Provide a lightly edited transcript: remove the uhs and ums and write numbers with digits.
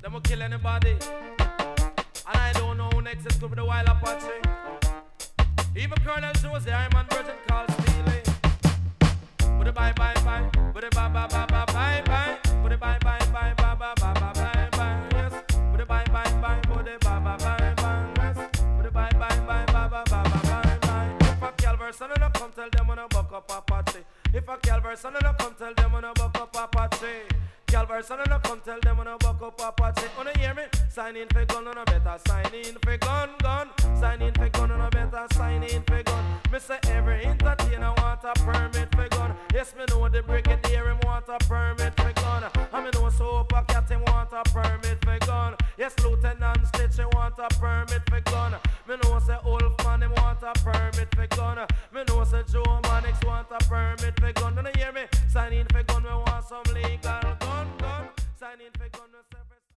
them will kill anybody. And I don't know who next is to be the Wild Apache. Even Colonel Josie, I'm on Virgin Carl Steely. But bye bye bye, but bye bye bye bye bye bye, but bye bye bye bye bye bye bye bye, yes. But bye bye bye, but bye bye bye bye, yes. But bye bye bye bye bye bye bye bye. If a Calvary son and come tell them on a buck up Apache. If a Calvary son and come tell them on a buck up Apache. Calvary son and come tell them on a buck up Apache. Wanna hear me? Sign in for gun and a better sign in for gun. Sign in for gun and a better sign in for gun. Me say every entertainer want a permit for gun. Yes, me know the brigadier him want a permit for gun. And me know Sopa Cat him want a permit for gun. Yes, Lieutenant Stitch he want a permit for gun. Me know say Wolfman him want a permit for gun. Me know say Joe Mannix want a permit for gun. Don't you hear me? Sign in for gun, we want some legal gun. Sign in for gun.